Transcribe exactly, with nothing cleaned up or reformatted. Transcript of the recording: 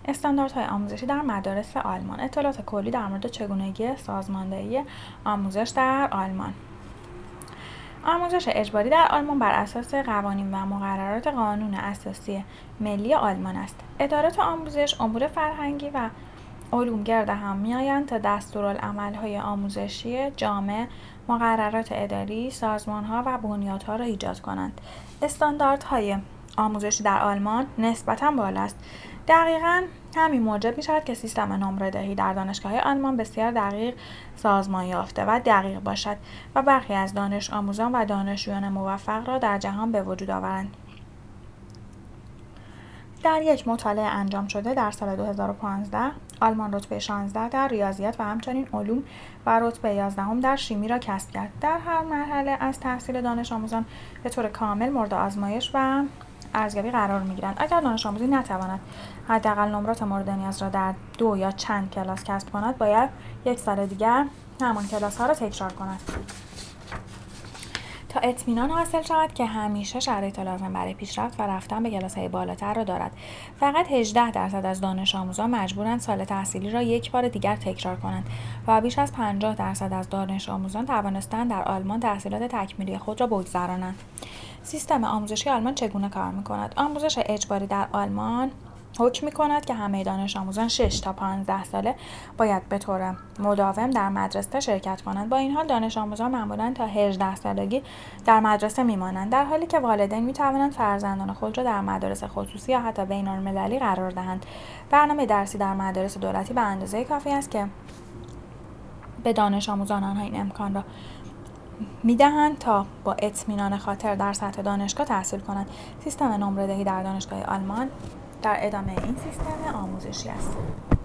استانداردهای آموزشی در مدارس آلمان. اطلاعات کلی در مورد چگونگی سازماندهی آموزش در آلمان. آموزش اجباری در آلمان بر اساس قوانین و مقررات قانون اساسی ملی آلمان است. ادارات آموزش امور فرهنگی و علوم گرد هم می‌آیند تا دستورالعمل‌های آموزشی جامع، مقررات اداری، سازمان‌ها و بنیادها را ایجاد کنند. استانداردهای آموزشی در آلمان نسبتاً بالا است. دقیقاً همین موجب می‌شود که سیستم نمره‌دهی در دانشگاه‌های آلمان بسیار دقیق سازمان یافته و دقیق باشد و برخی از دانش آموزان و دانشجویان موفق را در جهان به وجود آورند. در یک مطالعه انجام شده در سال دو هزار و پانزده، آلمان رتبه شانزده در ریاضیات و همچنین علوم و رتبه یازدهم در شیمی را کسب کرد. در هر مرحله از تحصیل دانش آموزان به طور کامل مورد آزمایش و ارزیابی قرار می‌گیرند. اگر دانش آموزی نتواند حداقل نمرات مورد نیاز را در دو یا چند کلاس کسب کند، باید یک سال دیگر همان کلاس‌ها را تکرار کند تا اطمینان حاصل شود که همیشه شرایط لازم برای پیشرفت و رفتن به کلاس‌های بالاتر را دارد. فقط هجده درصد از دانش آموزان مجبورند سال تحصیلی را یک بار دیگر تکرار کنند و بیش از پنجاه درصد از دانش آموزان توانستند در آلمان تحصیلات تکمیلی خود را بگذرانند. سیستم آموزشی آلمان چگونه کار می‌کند؟ آموزش اجباری در آلمان حکم می‌کند که همه دانش آموزان شش تا پانزده ساله باید به طور مداوم در مدرسه شرکت کنند. با این حال دانش آموزان معمولاً تا هجده سالگی در مدرسه می‌مانند، در حالی که والدین می‌توانند فرزندان خود را در مدارس خصوصی یا حتی بین‌المللی قرار دهند. برنامه درسی در مدارس دولتی به اندازه کافی است که به دانش آموزان آنها این امکان را می‌دهند تا با اطمینان خاطر در سطح دانشگاه تحصیل کنند. سیستم نمره‌دهی در دانشگاه آلمان در ادامه این سیستم آموزشی است.